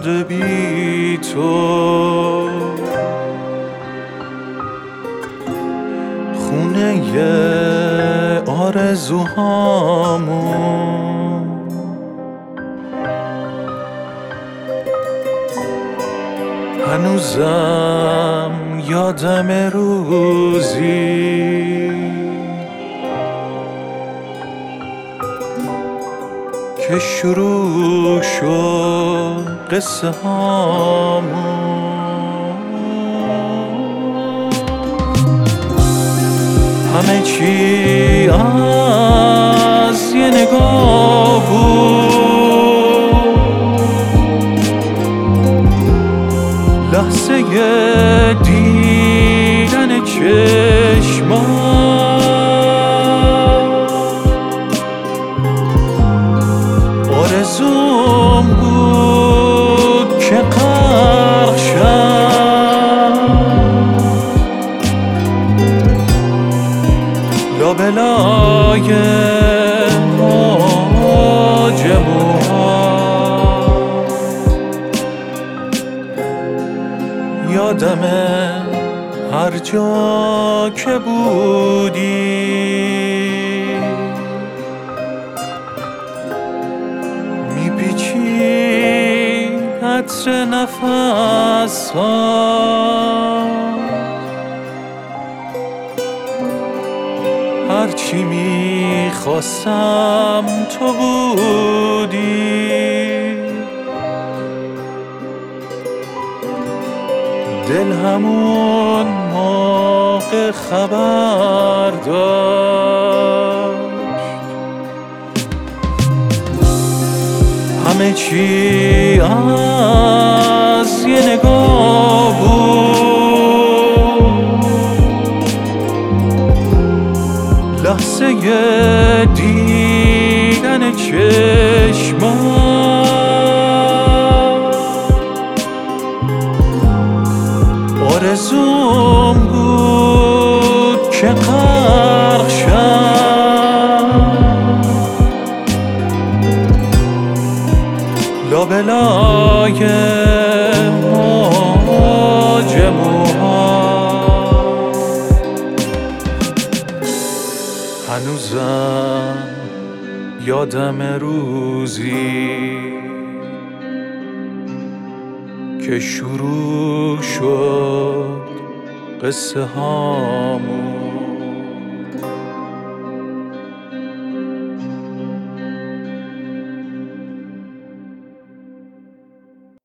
شده بی تو، خونه آرزوهامون هنوزم یادم روزی که شروع شد قصه هامون. همه چی از یه نگاه بود، لحظه دیدن چشمات، آرزوم بود که غرق شم لابلای موج موها. یادمه هر جا که بودی میپیچی عطر نفس ها، هرچی میخواستم تو بودی، دل همون موقع خبر داشت. همه چی از یه نگاه بود، لحظه دیدن چشمات، آرزوم بود که غرق شم لابلای موج موها. هنوزم یادم روزی که شروع شد قصه هامون.